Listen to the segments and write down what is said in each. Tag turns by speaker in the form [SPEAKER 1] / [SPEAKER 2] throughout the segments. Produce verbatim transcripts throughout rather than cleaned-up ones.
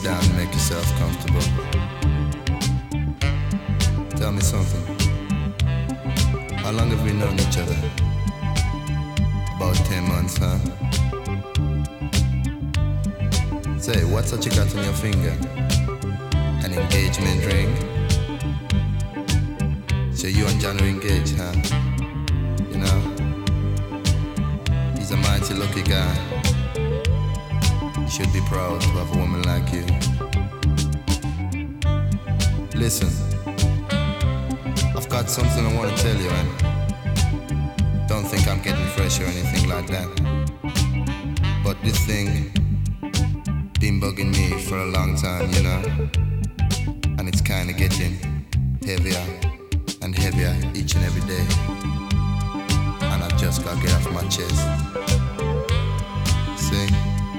[SPEAKER 1] down and make yourself comfortable. Tell me something. How long have we known each other? About ten months, huh? Say, what's that you got on your finger? An engagement ring? So you and John are engaged, huh? You know? He's a mighty lucky guy. You should be proud to have a woman like you. Listen, I've got something I want to tell you, and don't think I'm getting fresh or anything like that. But this thing been bugging me for a long time, you know? And it's kinda getting heavier and heavier each and every day. And I've just gotta get off my chest. See?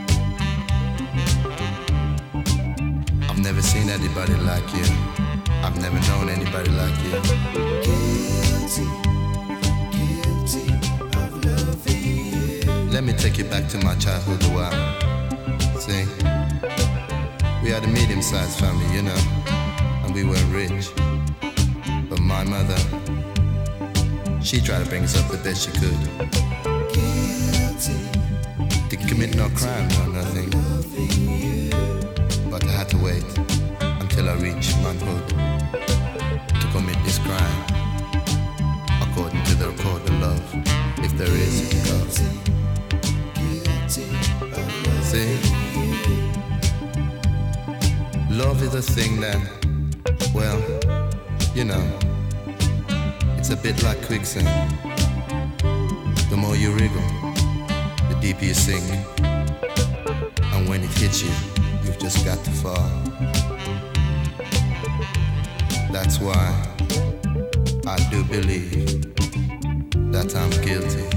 [SPEAKER 1] I've never seen anybody like you. I've never known anybody like you. Guilty, guilty of loving you. Let me take you back to my childhood a while. See? We had a medium-sized family, you know, and we weren't rich. But my mother, she tried to bring us up the best she could. Guilty, didn't commit no crime or nothing. But I had to wait until I reached manhood to commit this crime, according to the record of love, if there is love. See? Love is a thing that, well, you know, it's a bit like quicksand. The more you wriggle, the deeper you sink. And when it hits you, you've just got to fall. That's why I do believe that I'm guilty.